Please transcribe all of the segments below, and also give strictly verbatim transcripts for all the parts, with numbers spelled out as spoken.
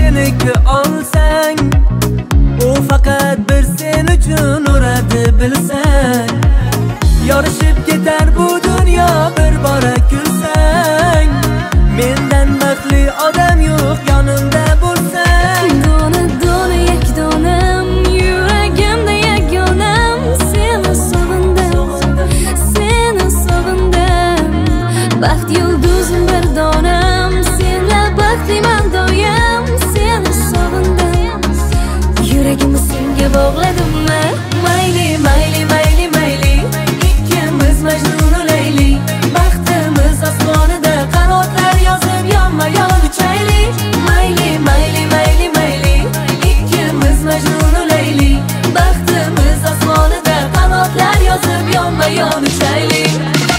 seniki olsang, u faqat bir sen uchun uradi bilsang. Yorishib ketar bu dunyo bir bora kulsang, mendan baxtli odam yo'q yonimda bo'lsang. Dona dona yak donam, yuragimda yagonam, seni sog'indim, seni sog'indim. Baxt yulduzim bir donam, senla baxtliman doim, seni sog'indim. Yuragimni senga bog'ladim. Mayli mayli mayli mayli, ikkimiz Majnun Layli. Baxtimiz osmonida qanotlar yozib yonma-yon uchaylik. Mayli mayli mayli mayli, ikkimiz Majnun Layli. Baxtimiz osmonida qanotlar yozib yonma-yon uchaylik.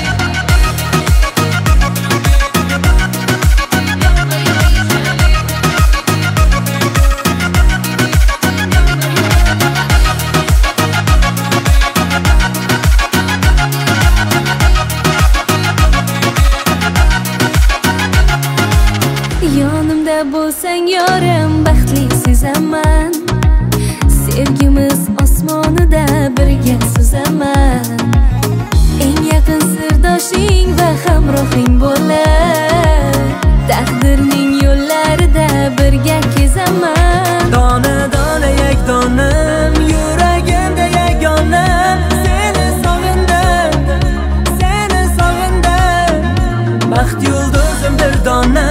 Yonimda bo'lsang yorim, baxtli sezaman. Sevgimiz osmonida birga suzaman. Eng yaqin sirdoshing va hamrohing bo'lib, taqdirning yo'llarida birga kezaman. Dona dona yak donam, yuragimda yagonam, seni sog'indim, seni sog'indim. Baxt yulduzim bir dona,